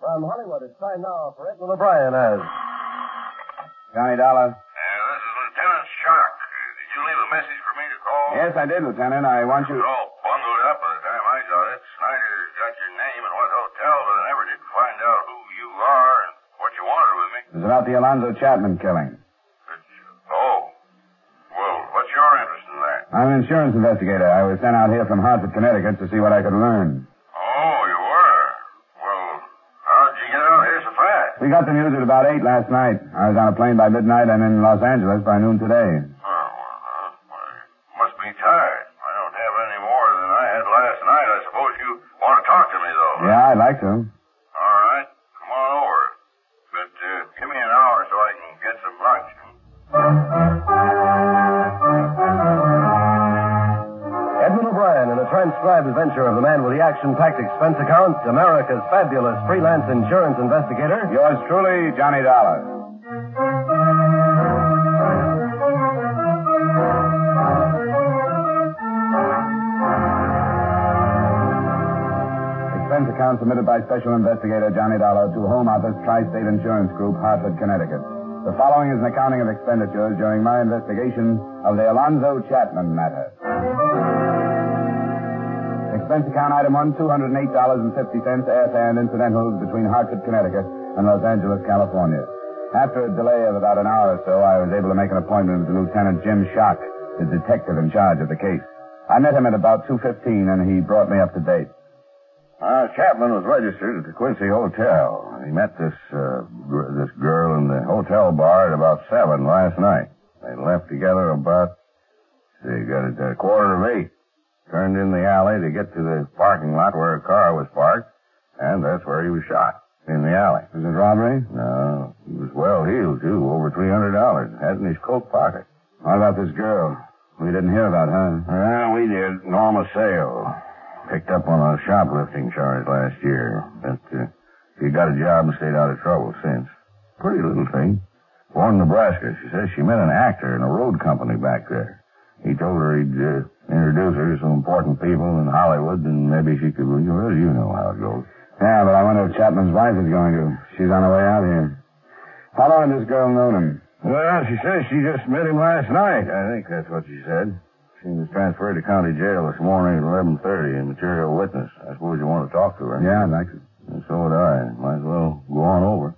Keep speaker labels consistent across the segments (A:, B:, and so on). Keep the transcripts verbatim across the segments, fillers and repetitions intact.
A: From Hollywood, it's time now for Edmund O'Brien as...
B: Johnny Dollar.
C: Yeah, this is Lieutenant Shock. Did you leave a message for me to call?
B: Yes, I did, Lieutenant. I want you...
C: It was all bundled up by the time I got it. Snyder's got your name and what hotel, but I never did find out who you are and what you wanted with me.
B: It was about the Alonzo Chapman killing.
C: It's... Oh. Well, what's your interest in that?
B: I'm an insurance investigator. I was sent out here from Hartford, Connecticut to see what I could learn.
C: Oh, you were? Well, how'd you get out here so fast?
B: We got the news at about eight last night. I was on a plane by midnight and in Los Angeles by noon today.
C: Oh, well, well, you must be tired. I don't have any more than I had last night. I suppose you want to talk to me, though.
B: Yeah, I'd like to.
C: All right. Come on over. But uh, give me an hour so I can get some lunch.
A: Edmund O'Brien in a transcribed adventure of the man with the action-packed expense account, America's fabulous freelance insurance investigator.
B: Yours truly, Johnny Dollar. Expense account submitted by Special Investigator Johnny Dollar to Home Office Tri-State Insurance Group, Hartford, Connecticut. The following is an accounting of expenditures during my investigation of the Alonzo Chapman matter. Expense account item one, two hundred eight dollars and fifty cents, airfare and incidentals between Hartford, Connecticut and Los Angeles, California. After a delay of about an hour or so, I was able to make an appointment with Lieutenant Jim Shock, the detective in charge of the case. I met him at about two fifteen, and he brought me up to date.
C: Uh, Chapman was registered at the Quincy Hotel. He met this, uh, gr- this girl in the hotel bar at about seven last night. They left together about, they got it at a quarter of eight. Turned in the alley to get to the parking lot where a car was parked, and that's where he was shot, in the alley.
B: Was it robbery?
C: No, he was well heeled, too, over three hundred dollars. Had it in his coat pocket.
B: What about this girl? We didn't hear about her.
C: Well, we did. Norma Sale. Picked up on a shoplifting charge last year. But uh, she got a job and stayed out of trouble since. Pretty little thing. Born in Nebraska. She says she met an actor in a road company back there. He told her he'd uh, introduce her to some important people in Hollywood, and maybe she could... Well, you know how it goes.
B: Yeah, but I wonder if Chapman's wife is going to. She's on her way out here. How long had this girl known him?
C: Well, she says she just met him last night. I think that's what she said. She was transferred to county jail this morning at eleven thirty, a material witness. I suppose you want to talk to her.
B: Yeah, I'd like to.
C: And so would I. Might as well go on over.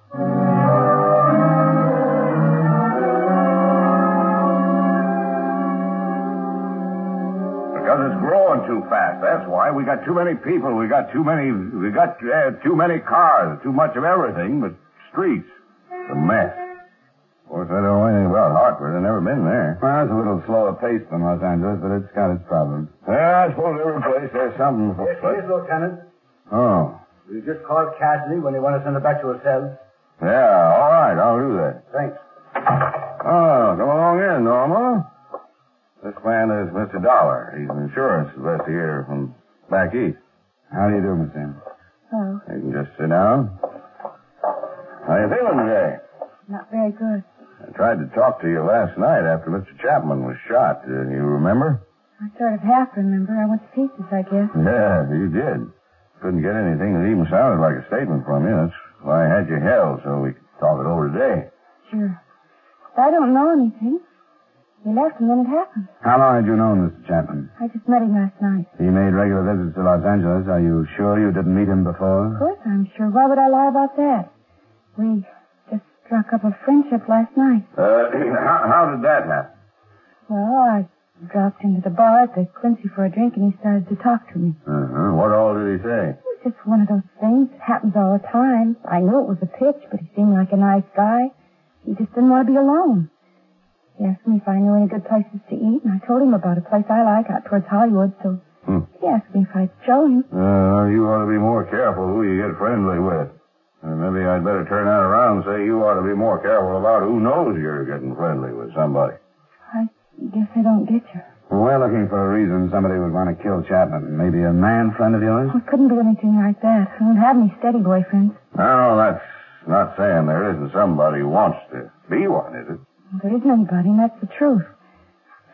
C: Because it's growing too fast. That's why. We got too many people. We got too many... We got uh, too many cars. Too much of everything but streets. It's a mess. Of course, I don't know anything about Hartford. I've never been there.
B: Well, it's a little slower paced than Los Angeles, but it's got its problems.
C: Yeah, I suppose every place has something.
D: Yes, please, Lieutenant.
C: Oh.
D: We just called casually when you want to send her back to her cell.
C: Yeah, all right. I'll do that.
D: Thanks.
C: Oh, come along in, Norma. This man is Mister Dollar. He's an insurance investigator from back east.
B: How do you do, Miss Ann?
E: Hello.
C: You can just sit down. How you feeling today?
E: Not very good.
C: I tried to talk to you last night after Mister Chapman was shot. Uh, you remember?
E: I sort of half remember. I went to pieces, I guess.
C: Yeah, you did. Couldn't get anything that even sounded like a statement from you. That's why I had you held, so we could talk it over today.
E: Sure. I don't know anything. He left and then it happened.
B: How long had you known Mister Chapman?
E: I just met him last night.
B: He made regular visits to Los Angeles. Are you sure you didn't meet him before?
E: Of course I'm sure. Why would I lie about that? We just struck up a friendship last night.
C: Uh, how, how did that happen?
E: Well, I dropped into the bar at the Quincy for a drink and he started to talk to me.
C: Uh-huh. What all did he say?
E: It was just one of those things. It happens all the time. I knew it was a pitch, but he seemed like a nice guy. He just didn't want to be alone. He asked me if I knew any good places to eat, and I told him about a place I like out towards Hollywood, so hmm. he asked me if I'd show him.
C: Uh, you ought to be more careful who you get friendly with. Uh, maybe I'd better turn that around and say you ought to be more careful about who knows you're getting friendly with somebody.
E: I guess I don't get you.
B: Well, we're looking for a reason somebody would want to kill Chapman. Maybe a man friend of yours?
E: Oh, it couldn't be anything like that. I don't have any steady boyfriends.
C: No, that's not saying there isn't somebody who wants to be one, is it?
E: There isn't anybody, and that's the truth.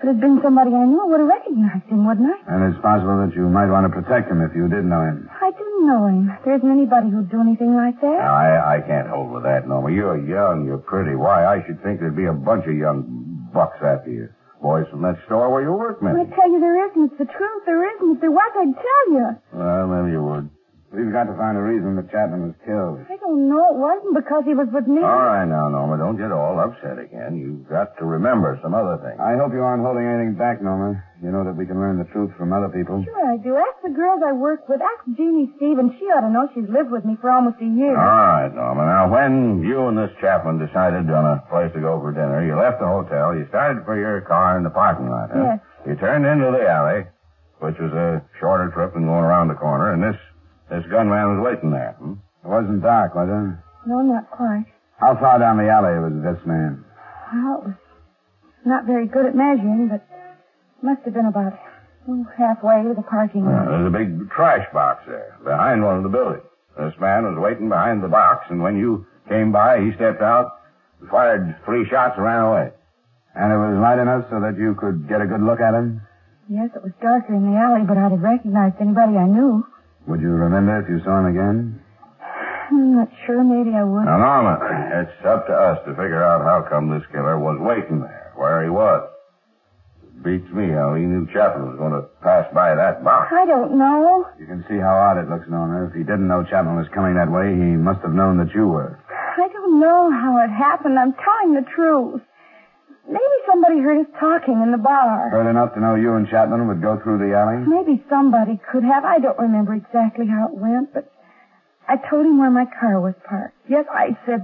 E: If it had been somebody I knew, I would have recognized him, wouldn't I?
B: And it's possible that you might want to protect him if you did know him.
E: I didn't know him. There isn't anybody who'd do anything like that.
C: Now, I, I can't hold with that, Norma. You're young, you're pretty. Why, I should think there'd be a bunch of young bucks after you. Boys from that store where you work, maybe.
E: I tell you there isn't. It's the truth. There isn't. If there was, I'd tell you.
C: Well, maybe you would.
B: We've got to find a reason that Chapman was killed.
E: I don't know. It wasn't because he was with me.
C: All right now, Norma, don't get all upset again. You've got to remember some other things.
B: I hope you aren't holding anything back, Norma. You know that we can learn the truth from other people.
E: Sure I do. Ask the girls I work with. Ask Jeannie Stevens. She ought to know. She's lived with me for almost a year.
C: All right, Norma. Now, when you and this Chapman decided on a place to go for dinner, you left the hotel, you started for your car in the parking lot, huh?
E: Yes.
C: You turned into the alley, which was a shorter trip than going around the corner, and this this gunman was waiting there. Hmm?
B: It wasn't dark, was it?
E: No, not quite.
B: How far down the alley was this man?
E: Well, it was not very good at measuring, but must have been about oh, halfway to the parking lot.
C: Yeah, there's a big trash box there, behind one of the buildings. This man was waiting behind the box, and when you came by, he stepped out, fired three shots, and ran away.
B: And it was light enough so that you could get a good look at him?
E: Yes, it was darker in the alley, but I'd have recognized anybody I knew.
B: Would you remember if you saw him again?
E: I'm not sure. Maybe I would.
C: Now, Norma, it's up to us to figure out how come this killer was waiting there, where he was. It beats me how he knew Chapman was going to pass by that box.
E: I don't know.
B: You can see how odd it looks, Norma. If he didn't know Chapman was coming that way, he must have known that you were.
E: I don't know how it happened. I'm telling the truth. Maybe somebody heard us talking in the bar.
B: Heard enough to know you and Chapman would go through the alley?
E: Maybe somebody could have. I don't remember exactly how it went, but I told him where my car was parked. Yes, I said...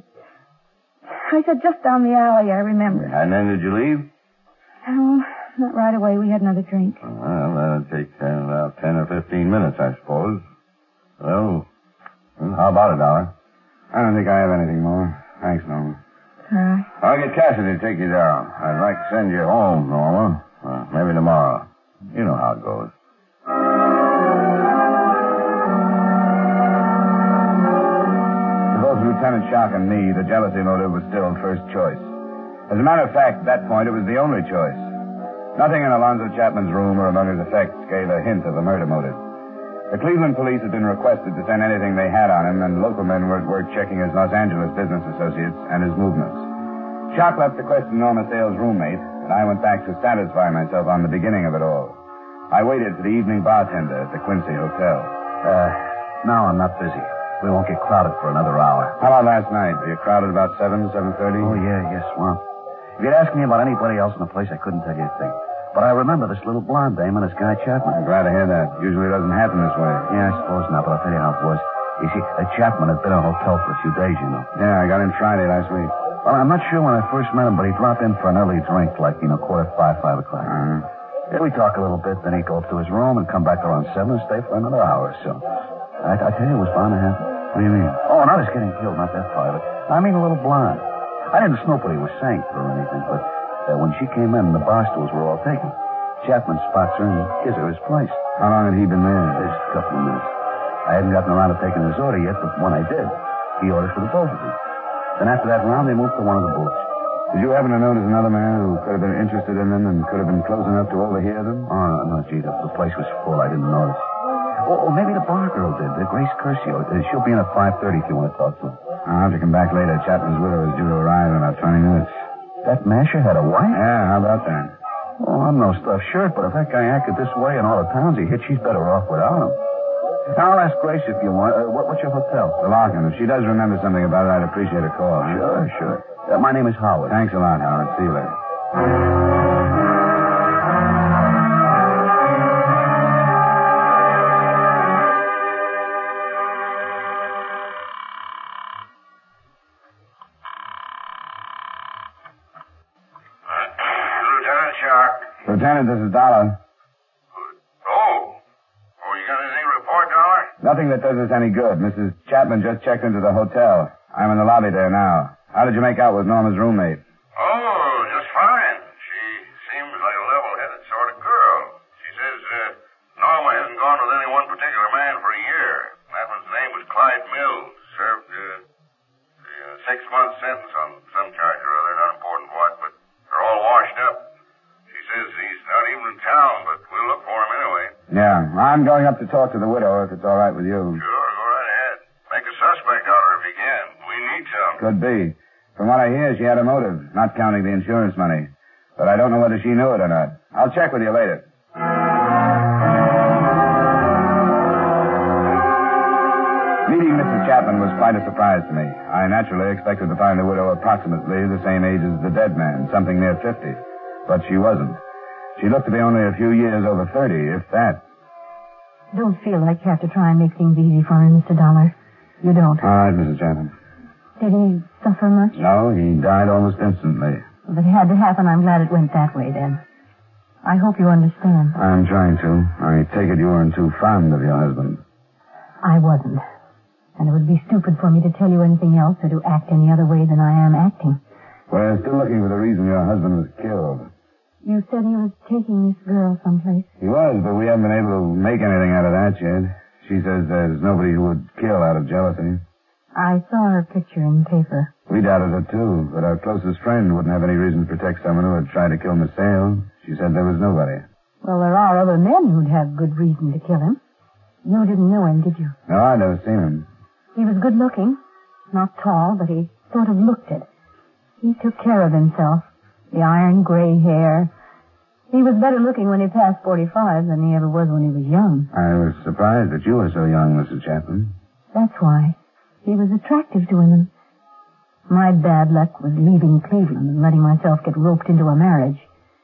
E: I said just down the alley, I remember.
C: And then did you leave?
E: Oh, not right away. We had another drink.
C: Well, that'd take uh, about ten or fifteen minutes, I suppose. Well, how about it, Dollar?
B: I don't think I have anything more. Thanks, Norma.
E: All right.
C: I'll get Cassidy to take you down. I'd like to send you home, Norma. Uh, maybe tomorrow. You know how it goes.
B: To both Lieutenant Shark and me, the jealousy motive was still first choice. As a matter of fact, at that point, it was the only choice. Nothing in Alonzo Chapman's room or among his effects gave a hint of a murder motive. The Cleveland police had been requested to send anything they had on him, and local men were at work checking his Los Angeles business associates and his movements. Shark left to question Norma Sale's roommate, and I went back to satisfy myself on the beginning of it all. I waited for the evening bartender at the Quincy Hotel.
F: Uh, no, I'm not busy. We won't get crowded for another hour.
B: How about last night? Were you crowded about seven, seven thirty?
F: Oh, yeah, yes, well. If you'd asked me about anybody else in the place, I couldn't tell you a thing. But I remember this little blonde dame and this guy Chapman.
B: I'm glad to hear that. Usually it doesn't happen this way.
F: Yeah, I suppose not, but I'll tell you how it was. You see, uh, Chapman had been in a hotel for a few days, you know.
B: Yeah, I got in Friday last week.
F: Well, I'm not sure when I first met him, but he dropped in for an early drink, like, you know, quarter to five, five o'clock.
B: Uh-huh.
F: Yeah, we talk a little bit, then he'd go up to his room and come back around seven and stay for another hour or so. I, I tell you, it was bound to happen.
B: What do you mean?
F: Oh, not his getting killed, not that part of it. I mean a little blonde. I didn't snoop what he was saying or anything, but uh, when she came in, the bar stools were all taken. Chapman spots her and gives her his place.
B: How long had he been there?
F: Just a couple of minutes. I hadn't gotten around to taking his order yet, but when I did, he ordered for the both of them. Then after that round, they moved to one of the booths.
B: Did you happen to notice another man who could have been interested in them and could have been close enough to overhear them?
F: Oh, no, no gee, the, the place was full. I didn't notice. Oh, oh maybe the bar girl did, the Grace Curcio. Uh, She'll be in at five thirty if you want to talk to her.
B: I'll have to come back later. Chapman's widow is due to arrive in about twenty minutes.
F: That masher had a wife?
B: Yeah, how about that?
F: Oh, I'm no stuffed shirt, but if that guy acted this way in all the towns he hit, she's better off without him. Now, I'll ask Grace if you want. Uh, what, what's your hotel?
B: The Larkin. If she does remember something about it, I'd appreciate a call. Huh?
F: Sure, sure. Uh, my name is Howard.
B: Thanks a lot, Howard. See you later.
C: Lieutenant Shark.
B: Lieutenant, this is Dollar.
C: Oh. Oh, you got anything to report, Dollar?
B: Nothing that does us any good. Missus Chapman just checked into the hotel. I'm in the lobby there now. How did you make out with Norma's roommate?
C: Oh, just fine. She seems like a level-headed sort of girl. She says uh, Norma hasn't gone with any one particular man for a year. That one's name was Clyde Mills. Served uh, a six-month sentence on some charge or other, not important what, but they're all washed up. She says he's
B: I'm going up to talk to the widow, if it's all right with you.
C: Sure, go right ahead. Make a suspect out of her if you can. We need some.
B: Could be. From what I hear, she had a motive, not counting the insurance money. But I don't know whether she knew it or not. I'll check with you later. Meeting Missus Chapman was quite a surprise to me. I naturally expected to find the widow approximately the same age as the dead man, something near fifty. But she wasn't. She looked to be only a few years over thirty, if that.
E: Don't feel like you have to try and make things easy for him, Mister Dollar. You don't.
B: All right, Missus Chapman.
E: Did he suffer much?
B: No, he died almost instantly.
E: If it had to happen, I'm glad it went that way, then. I hope you understand.
B: I'm trying to. I take it you weren't too fond of your husband.
E: I wasn't. And it would be stupid for me to tell you anything else or to act any other way than I am acting.
B: We're still looking for the reason your husband was killed.
E: You said he was taking this girl someplace.
B: He was, but we haven't been able to make anything out of that yet. She says there's nobody who would kill out of jealousy.
E: I saw her picture in the paper.
B: We doubted it, too, but our closest friend wouldn't have any reason to protect someone who had tried to kill Miss Sale. She said there was nobody.
E: Well, there are other men who'd have good reason to kill him. You didn't know him, did you?
B: No, I'd never seen him.
E: He was good looking. Not tall, but he sort of looked it. He took care of himself. The iron gray hair. He was better looking when he passed forty-five than he ever was when he was young.
B: I was surprised that you were so young, Missus Chapman.
E: That's why. He was attractive to women. My bad luck was leaving Cleveland and letting myself get roped into a marriage.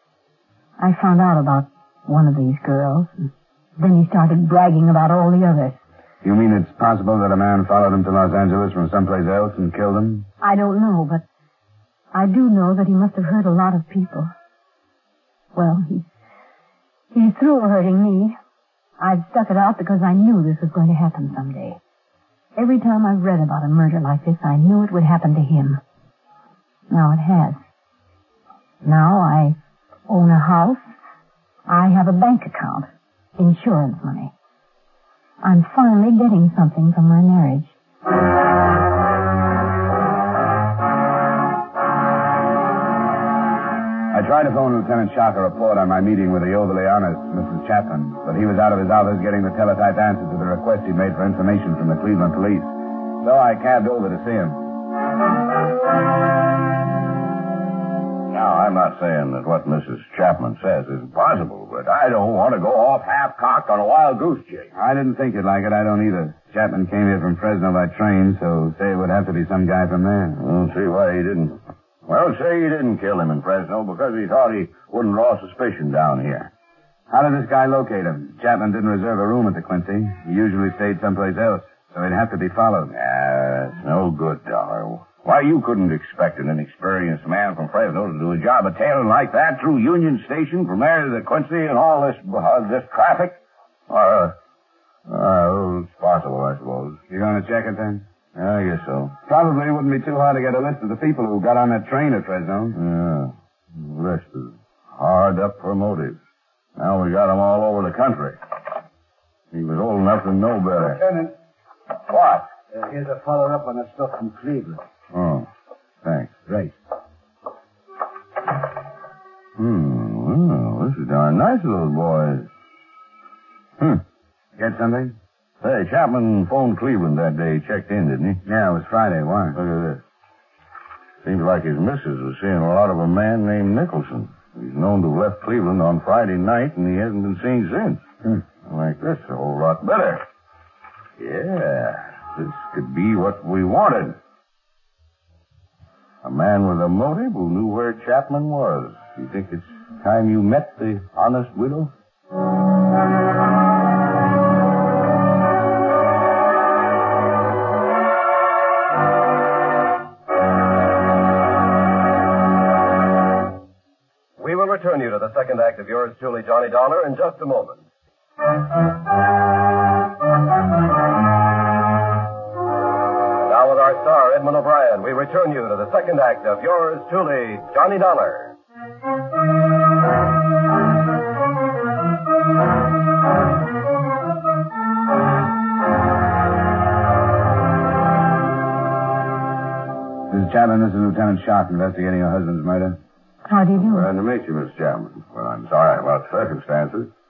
E: I found out about one of these girls, and then he started bragging about all the others.
B: You mean it's possible that a man followed him to Los Angeles from someplace else and killed him?
E: I don't know, but I do know that he must have hurt a lot of people. Well, he, he's through hurting me. I've stuck it out because I knew this was going to happen someday. Every time I've read about a murder like this, I knew it would happen to him. Now it has. Now I own a house. I have a bank account. Insurance money. I'm finally getting something from my marriage.
B: I tried to phone Lieutenant Shark a report on my meeting with the overly honest Missus Chapman, but he was out of his office getting the teletype answer to the request he'd made for information from the Cleveland police. So I cabbed over to see him.
C: Now, I'm not saying that what Missus Chapman says isn't possible, but I don't want to go off half-cocked on a wild goose chase.
B: I didn't think you'd like it. I don't either. Chapman came here from Fresno by train, so say it would have to be some guy from there.
C: I don't see why he didn't. Well, say he didn't kill him in Fresno because he thought he wouldn't draw suspicion down here.
B: How did this guy locate him? Chapman didn't reserve a room at the Quincy. He usually stayed someplace else, so he'd have to be followed.
C: Ah, it's no good, Dollar. Why, you couldn't expect an inexperienced man from Fresno to do a job of tailing like that through Union Station from there to the Quincy and all this uh, this traffic? Uh, uh, it's possible, I suppose.
B: You going to check it then?
C: I guess so.
B: Probably wouldn't be too hard to get a list of the people who got on that train at Fresno.
C: Yeah. The list is hard up for motives. Now we got them all over the country. He was old enough to know better.
D: Lieutenant.
C: What?
D: Uh, here's a follow-up on the stuff from Cleveland.
C: Oh, thanks.
D: Great.
C: Hmm, well, this is darn nice of those boys. Hmm.
B: Get something?
C: Say, Chapman phoned Cleveland that day. He checked in, didn't he?
B: Yeah, it was Friday. Why?
C: Look at this. Seems like his missus was seeing a lot of a man named Nicholson. He's known to have left Cleveland on Friday night, and he hasn't been seen since.
B: Hmm.
C: I like this a whole lot better. Yeah, this could be what we wanted. A man with a motive who knew where Chapman was. You think it's time you met the honest widow?
A: We will return you to the second act of yours truly, Johnny Dollar, in just a moment. Now with our star, Edmund O'Brien, we return you to the second act of yours truly, Johnny Dollar.
B: Missus Chapman, this is Lieutenant Sharp investigating your husband's murder.
E: How do you do?
C: Glad to meet you, Miss Chapman. Well, I'm sorry about the circumstances.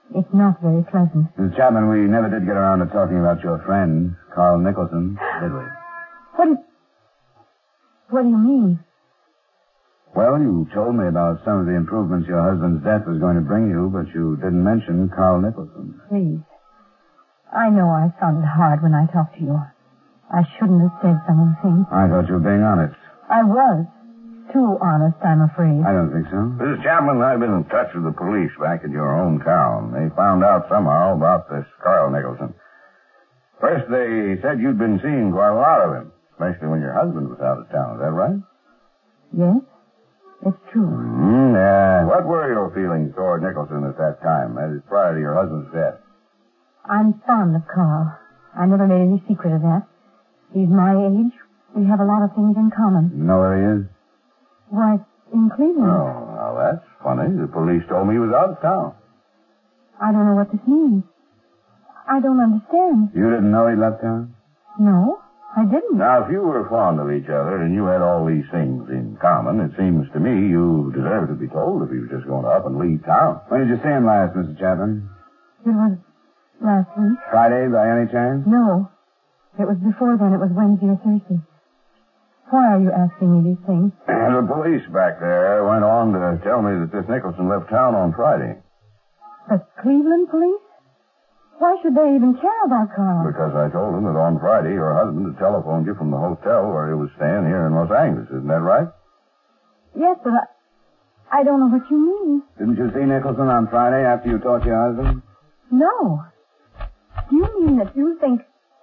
E: It's not very pleasant.
B: Missus Chapman, we never did get around to talking about your friend, Carl Nicholson, did we?
E: What do, what do you mean?
B: Well, you told me about some of the improvements your husband's death was going to bring you, but you didn't mention Carl Nicholson.
E: Please. I know I sounded hard when I talked to you. I shouldn't have said some of the things.
B: I thought you were being honest.
E: I was. Too honest, I'm afraid.
B: I don't think so.
C: Missus Chapman, I've been in touch with the police back in your hometown. They found out somehow about this Carl Nicholson. First, they said you'd been seeing quite a lot of him, especially when your husband was out of town. Is that right?
E: Yes, it's true.
C: Mm-hmm. Uh, what were your feelings toward Nicholson at that time, that is prior to your husband's death?
E: I'm fond of Carl. I never made any secret of that. He's my age. We have a lot of things in common.
B: You know where he is?
E: Why, in Cleveland.
C: Oh, now that's funny. The police told me he was out of town.
E: I don't know what this means. I don't understand.
B: You didn't know he left town?
E: No, I didn't.
C: Now, if you were fond of each other and you had all these things in common, it seems to me you deserve to be told if he was just going to up and leave town.
B: When did you see him last, Missus Chapman?
E: It was last week.
B: Friday, by any chance?
E: No. It was before then. It was Wednesday or Thursday. Why are you asking me these things?
C: The police back there went on to tell me that this Nicholson left town on Friday.
E: The Cleveland police? Why should they even care about Carl?
C: Because I told them that on Friday your husband had telephoned you from the hotel where he was staying here in Los Angeles. Isn't that right?
E: Yes, but I, I don't know what you mean.
B: Didn't you see Nicholson on Friday after you talked to your husband?
E: No. Do you mean that you think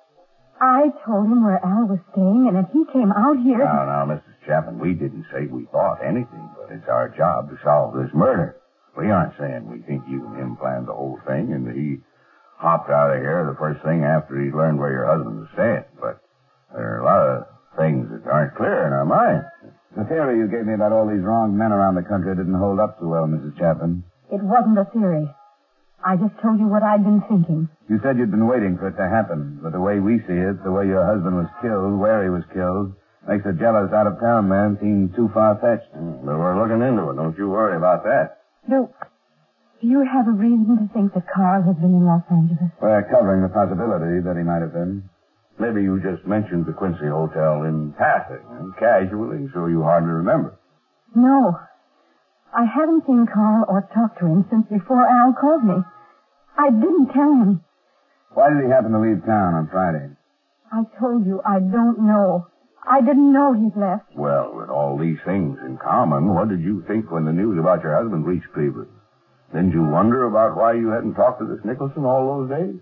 E: I told him where Al was staying and that he came out here?
C: Now, now, Missus Chapman, we didn't say we thought anything, but it's our job to solve this murder. We aren't saying we think you and him planned the whole thing and that he hopped out of here the first thing after he learned where your husband was staying. But there are a lot of things that aren't clear in our minds.
B: The theory you gave me about all these wronged men around the country didn't hold up too well, Missus Chapman.
E: It wasn't a theory. I just told you what I'd been thinking.
B: You said you'd been waiting for it to happen, but the way we see it, the way your husband was killed, where he was killed, makes a jealous out-of-town man seem too far-fetched.
C: Mm, but we're looking into it. Don't you worry about that.
E: Do, do you have a reason to think that Carl has been in Los Angeles?
B: We're covering the possibility that he might have been.
C: Maybe you just mentioned the Quincy Hotel in passing, and casually, so you hardly remember.
E: No. I haven't seen Carl or talked to him since before Al called me. I didn't tell him.
B: Why did he happen to leave town on Friday?
E: I told you I don't know. I didn't know he'd left.
C: Well, with all these things in common, what did you think when the news about your husband reached Cleveland? Didn't you wonder about why you hadn't talked to this Nicholson all those days?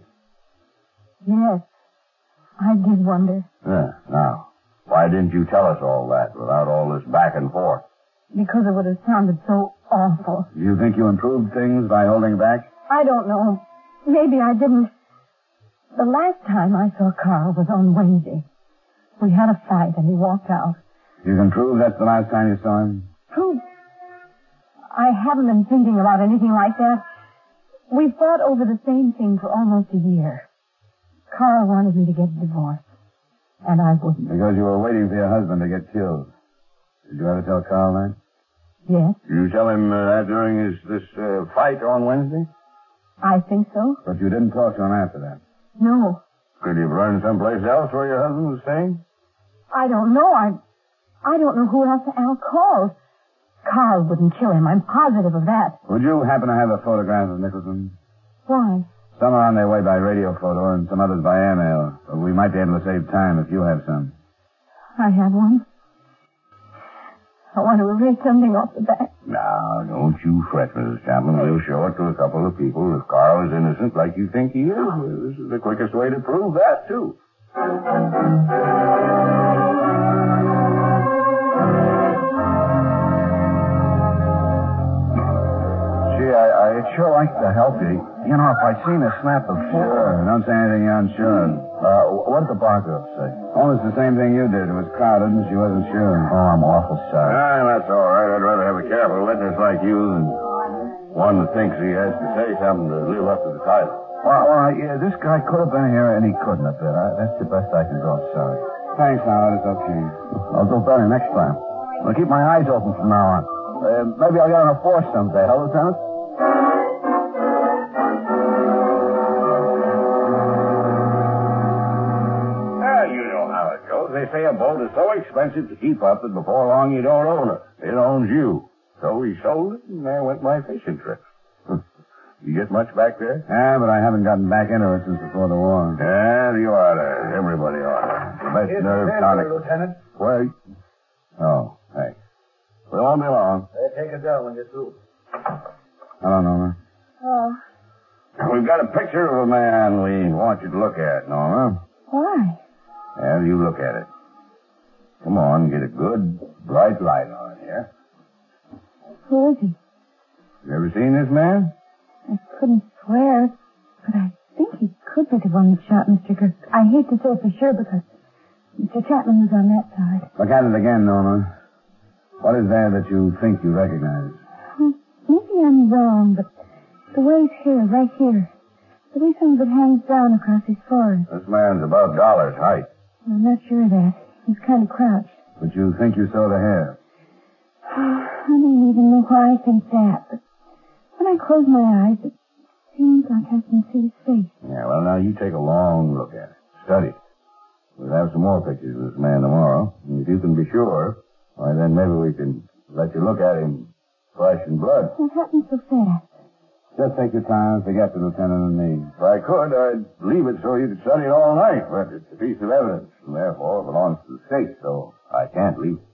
E: Yes, I did wonder.
C: Yeah, now, why didn't you tell us all that without all this back and forth?
E: Because it would have sounded so awful.
B: Do you think you improved things by holding back?
E: I don't know. Maybe I didn't. The last time I saw Carl was on Wednesday. We had a fight and he walked out.
B: You can prove that's the last time you saw him?
E: Prove? I haven't been thinking about anything like that. We fought over the same thing for almost a year. Carl wanted me to get a divorce, and I wouldn't.
B: Because you were waiting for your husband to get killed. Did you ever tell Carl that?
E: Yes.
C: Did you tell him uh, that during his this uh, fight on Wednesday?
E: I think so.
B: But you didn't talk to him after that?
E: No.
C: Could you have learned someplace else where your husband was staying?
E: I don't know. I I don't know who else Al called. Carl wouldn't kill him. I'm positive of that.
B: Would you happen to have a photograph of Nicholson?
E: Why?
B: Some are on their way by radio photo and some others by airmail. But we might be able to save time if you have some.
E: I have one. I want to erase something off the back.
C: Now, don't you fret, Missus Chapman. We'll show it to a couple of people. If Carl is innocent like you think he is, well, this is the quickest way to prove that, too.
F: Gee, I, I'd sure like to help you. You know, if I'd seen a snap before...
B: Sure. Don't say anything you're unsure.
F: Uh, what did the bar girl say?
B: Almost the same thing you did. It was crowded and she wasn't sure.
F: Oh, I'm awful sorry.
C: Ah, that's all right. I'd rather have a careful witness like you than one that thinks he has to say something to live up to the title.
F: Well, well yeah, this guy could have been here and he couldn't have been. Uh, that's the best I can do. I'm sorry.
B: Thanks, Howard. It's okay.
F: I'll do better next time. I'll keep my eyes open from now on. Uh, maybe I'll get on a force someday, huh, Lieutenant?
C: railroad is so expensive to keep up that before long you don't own it. It owns you. So we sold it, and there went my fishing trip. You get much back there?
B: Yeah, but I haven't gotten back into it since before the war.
C: Yeah, you ought to. Everybody ought to. The best
D: Here's
C: nerve
D: the
C: tonic.
D: transfer, Lieutenant.
C: Wait. Oh, thanks. We won't be long.
D: Uh, take it down when you're through.
B: Hello, Norma.
E: Oh,
C: We've got a picture of a man we want you to look at, Norma.
E: why?
C: Have you look at it. Come on, get a good, bright light on it here.
E: Who is he?
C: You ever seen this man?
E: I couldn't swear, but I think he could be the one that shot Mister Gr... I hate to say for sure because Mister Chapman was on that side.
B: Look at it again, Norma. What is there that you think you recognize?
E: Hmm, maybe I'm wrong, but the way his hair, right here, the way some of it hangs down across his forehead.
C: This man's about Dollar's height.
E: I'm not sure of that. He's kind of crouched.
B: But you think you saw the hair?
E: I don't even know why I think that, but when I close my eyes, it seems like I can see his face.
C: Yeah, well, now you take a long look at it. Study it. We'll have some more pictures of this man tomorrow. And if you can be sure, why, then maybe we can let you look at him flesh and blood.
E: What happened so fast?
B: Just take your time and forget the lieutenant and me.
C: If I could, I'd leave it so you could study it all night. But it's a piece of evidence, and therefore belongs to the state, so I can't leave it.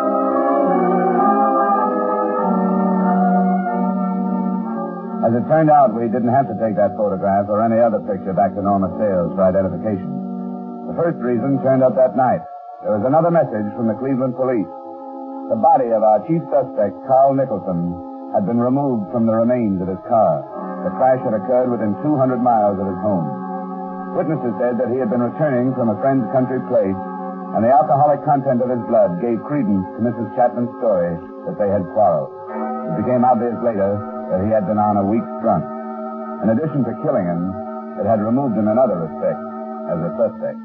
B: As it turned out, we didn't have to take that photograph or any other picture back to Norma Sales for identification. The first reason turned up that night. There was another message from the Cleveland police. The body of our chief suspect, Carl Nicholson, had been removed from the remains of his car. The crash had occurred within two hundred miles of his home. Witnesses said that he had been returning from a friend's country place, and the alcoholic content of his blood gave credence to Missus Chapman's story that they had quarreled. It became obvious later that he had been on a week's drunk. In addition to killing him, it had removed him in other respects as a suspect.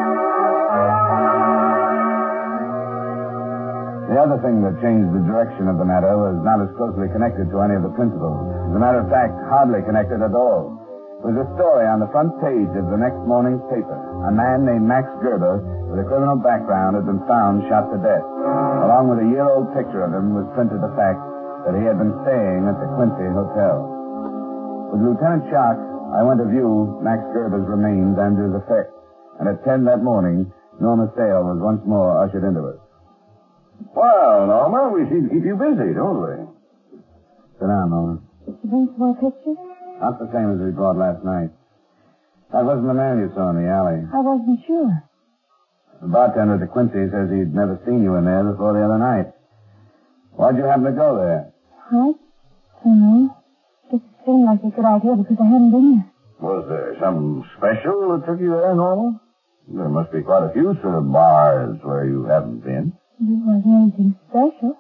B: The other thing that changed the direction of the matter was not as closely connected to any of the principals. As a matter of fact, hardly connected at all. It was a story on the front page of the next morning's paper. A man named Max Gerber, with a criminal background, had been found shot to death. Along with a year-old picture of him was printed the fact that he had been staying at the Quincy Hotel. With Lieutenant Shock, I went to view Max Gerber's remains and his effects. And at ten that morning, Norma Sale was once more ushered into it.
C: Well, Norma, we seem to keep you busy, don't we?
B: Sit down, Norma.
E: Did you bring some more pictures?
B: Not the same as we brought last night. That wasn't the man you saw in the alley.
E: I wasn't sure.
B: The bartender at the Quincy says he'd never seen you in there before the other night. Why'd you happen to go there?
E: I don't know. Just seemed like a good idea because I hadn't been there.
C: Was there something special that took you there, Norma? There must be quite a few sort of bars where you haven't been.
E: It wasn't anything special.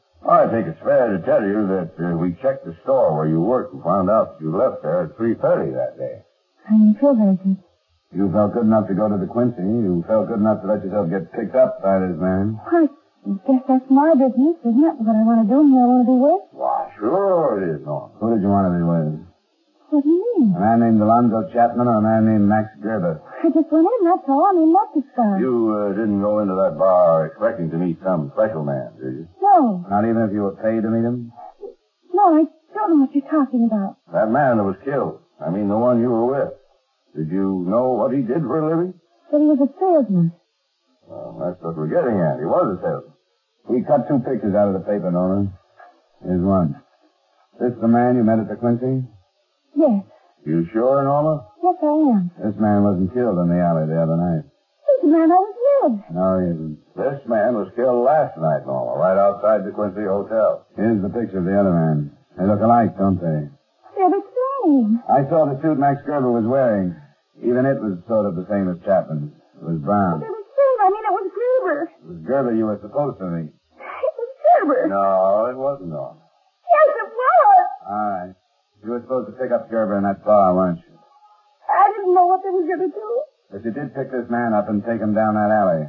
C: I think it's fair to tell you that uh, we checked the store where you worked and found out that you left there at three thirty that day.
E: I didn't feel very good.
B: You felt good enough to go to the Quincy. You felt good enough to let yourself get picked up by this man.
E: I guess that's my business, isn't it? What I want to do and who I want to be with.
C: Why, sure it is, Norma.
B: Who did you want to be with?
E: What do you mean?
B: A man named Alonzo Chapman or a man named Max Gerber?
E: I just went in, that's all. I mean, not this guy.
C: You uh, didn't go into that bar expecting to meet some special man, did you?
E: No.
B: Not even if you were paid to meet him?
E: No, I don't know what you're talking about.
C: That man that was killed. I mean, the one you were with. Did you know what he did for a living?
E: But he was a salesman.
C: Well, that's what we're getting at. He was a salesman.
B: We cut two pictures out of the paper, Norma. Here's one. This the man you met at the Quincy?
E: Yes.
C: You sure, Norma?
E: Yes, I am.
B: This man wasn't killed in the alley the other night.
E: He's the man I was with.
B: No, he isn't.
C: This man was killed last night, Norma, right outside the Quincy Hotel.
B: Here's the picture of the other man. They look alike, don't they?
E: They're the same.
B: I saw the suit Max Gerber was wearing. Even it was sort of the same as Chapman's. It was brown.
E: They're the same. I mean, it was Gruber.
B: It was Gerber you were supposed to meet.
E: It was Gruber.
C: No, it wasn't, Norma.
E: Yes, it was.
B: All right. You were supposed to pick up Gerber in that bar, weren't you?
E: I didn't know what they were going to do.
B: But you did pick this man up and take him down that alley.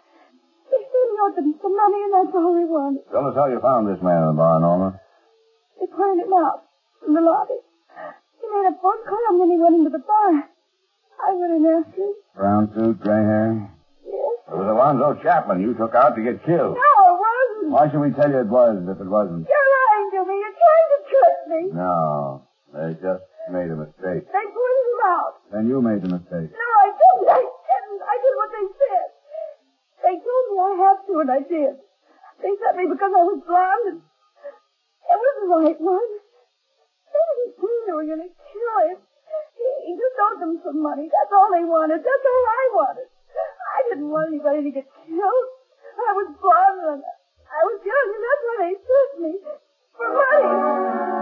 E: They said he owed them some money, and that's all they wanted.
C: Tell us how you found this man in the bar, Norma.
E: They pointed him out from the lobby. He made a phone call, and then he went into the bar. I went in after him.
B: Brown suit, gray hair.
E: Yes.
C: It was Alonzo Chapman you took out to get killed.
G: No, it wasn't.
B: Why should we tell you it was if it wasn't?
G: You're lying to me. You're trying to trick me.
B: No. They just made a mistake.
G: They pointed him out.
B: Then you made the mistake.
G: No, I didn't. I didn't. I did what they said. They told me I had to, and I did. They sent me because I was blonde, and it was the right one. They didn't mean they were going to kill him. He, he just owed them some money. That's all they wanted. That's all I wanted. I didn't want anybody to get killed. I was blonde, and I was young, and that's why they took me. For money.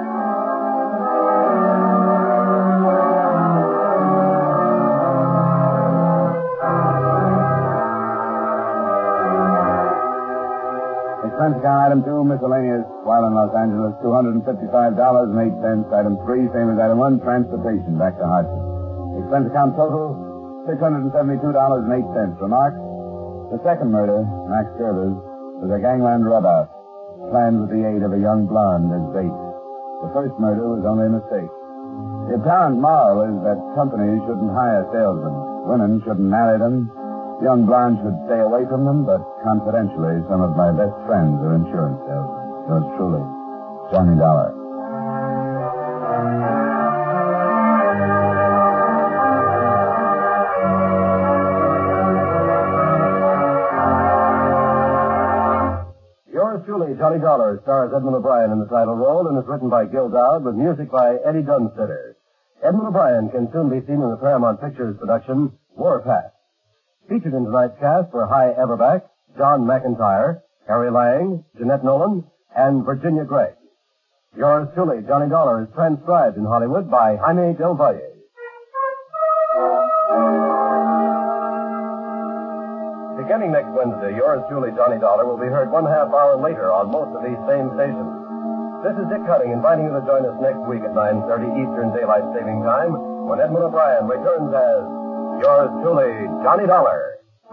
B: Expense account item two, miscellaneous, while in Los Angeles, two hundred fifty-five dollars and eight cents. Item three, same as item one, transportation back to Hartford. Expense account total, six hundred seventy-two dollars and eight cents. Remarks? The second murder, Max Gerber's, was a gangland rub-out, planned with the aid of a young blonde as bait. The first murder was only a mistake. The apparent moral is that companies shouldn't hire salesmen. Women shouldn't marry them. Young blondes should stay away from them, but confidentially, some of my best friends are insurance salesmen. Yours truly, Johnny Dollar.
A: Yours truly, Johnny Dollar, stars Edmund O'Brien in the title role and is written by Gil Dowd with music by Eddie Dunstetter. Edmund O'Brien can soon be seen in the Paramount Pictures production, Warpath. Featured in tonight's cast were Hy Averback, John McIntyre, Harry Lang, Jeanette Nolan, and Virginia Gregg. Yours truly, Johnny Dollar, is transcribed in Hollywood by Jaime Del Valle. Beginning next Wednesday, Yours truly, Johnny Dollar, will be heard one half hour later on most of these same stations. This is Dick Cutting inviting you to join us next week at nine thirty Eastern Daylight Saving Time when Edmund O'Brien returns as Yours truly, Johnny Dollar.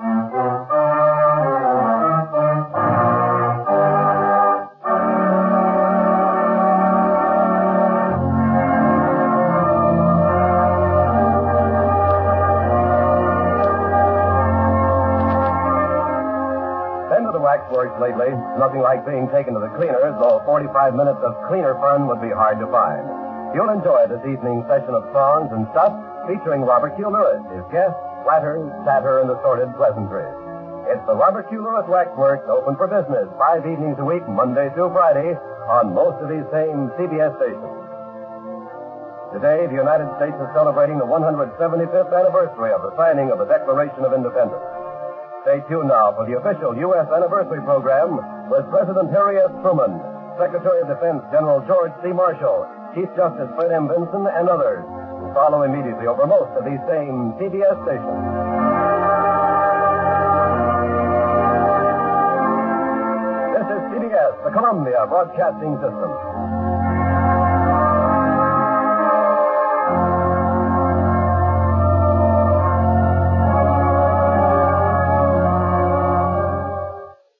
A: Been to the waxworks lately? Nothing like being taken to the cleaners, though forty-five minutes of cleaner fun would be hard to find. You'll enjoy this evening's session of songs and stuff featuring Robert Q. Lewis, his guests, flatters, satir, and assorted pleasantries. It's the Robert Q. Lewis Waxworks, open for business five evenings a week, Monday through Friday, on most of these same C B S stations. Today, the United States is celebrating the one hundred seventy-fifth anniversary of the signing of the Declaration of Independence. Stay tuned now for the official U S anniversary program with President Harry S. Truman, Secretary of Defense General George C. Marshall, Chief Justice Fred M. Vinson, and others, who follow immediately over most of these same C B S stations. This is C B S, the Columbia Broadcasting System.